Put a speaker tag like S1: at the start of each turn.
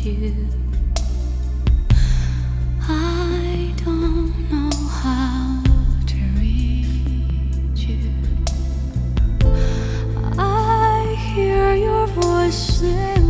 S1: you. I don't know how to reach you. I hear your voice in